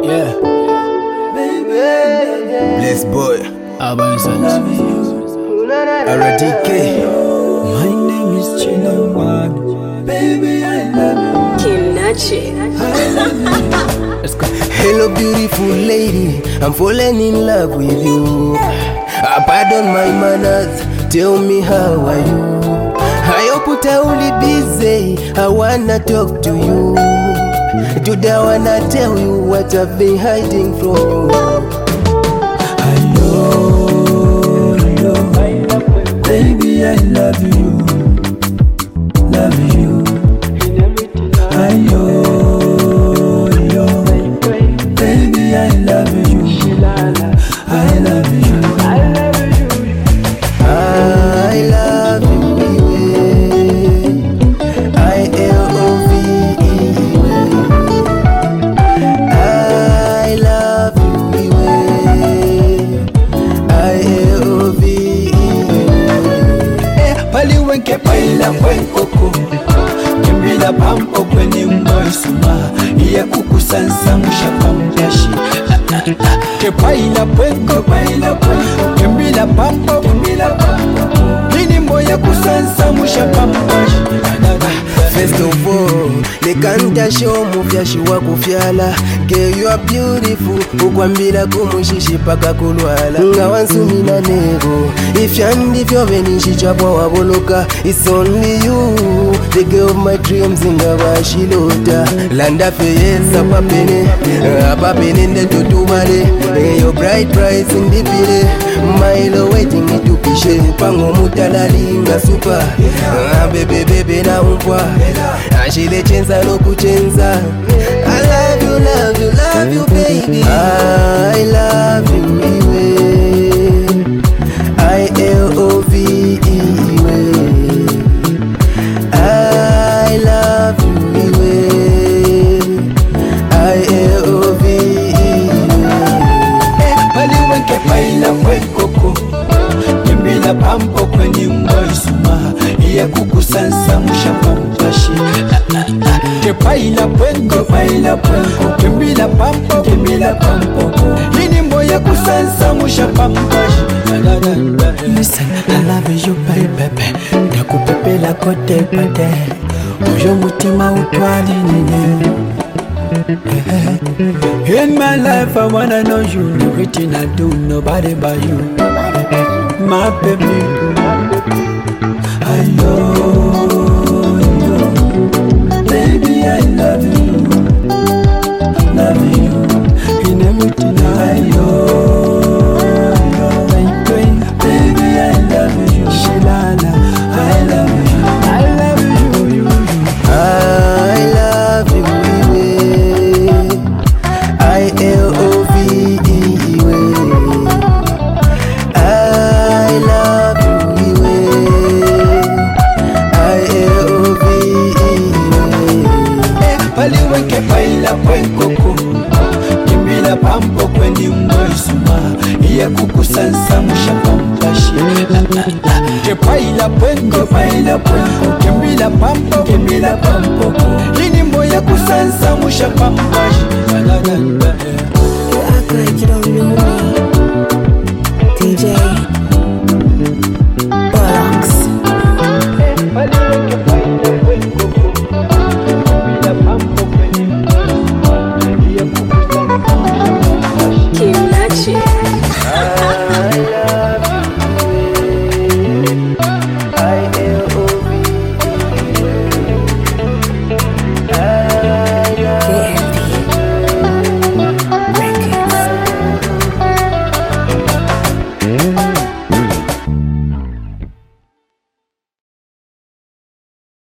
Yeah. Bless boy. Urban Sons. RDK. My name is Chinaman. Baby, I love you. Kinachi. Let's go. Hello beautiful lady, I'm falling in love with you. Pardon my manners, tell me how are you? I hope you're only busy, I wanna talk to you. Today I wanna tell you what I've been hiding from you. I know, baby, I love you. Love you. I know, baby, I love you. I love you. I love you, I-L-O-V-E. I love you, I-L-O-V-E. Pali wenke paila kwenkoko Kimbila pampo kwenye mwaisuma Iya kukusansa mushapampashi Ke paila kwenko Kimbila pampo Nini moya kusansa mushapampashi First of all, lekanta show mufyashi wakufyala. Girl, you are beautiful, ukwambila kumushishi paka kulwala. Nga wansumina nego, ifyandivyo venishichapwa waboloka. It's only you, the girl of my dreams nga bashilota. Landa feyesa papene nde tutubale. Your bright price indipile, milo waiting itupishe. Pango mutalali nga super, bebe na umpwa. Ashile chenza no kuchenza. I love you, love you, love you baby. I love you, I-L-O-V-E. I love you, I-L-O-V-E. Pali wenke paila kwenkoko Kimbila pampo kwenye mwaisuma Iya kukusansa mushapampashi Ke paila kwenko Kimbila pampo Nini moya kusansa mushapampashi Listen, I love you baby Nakupepela kote pate Ujo mutima utwali nini In my life I wanna know you. Everything I do, nobody but you. My baby, I know you. Baby, I love you. Love you. In everything I know you. Baby, I love you. Shilana, I love you. I love you. I love you, I-L-O-V-E. I love you, I-L-O-V-E. Pali wenke paila kwenkoko Kimbila pampo kwenye mwaisuma Iya kukusansa mushapampashi Ke paila kwenko Kimbila pampo Nini moya kusansa mushapampashi You act like you don't know me. DJ Bollocks. Pali wenke paila kwenkoko Kimbila pampo kwenye mwaisuma Iya kukusansa mushapampashi Kinachi. I love you, I-L-O-V-E. I love KMP Records.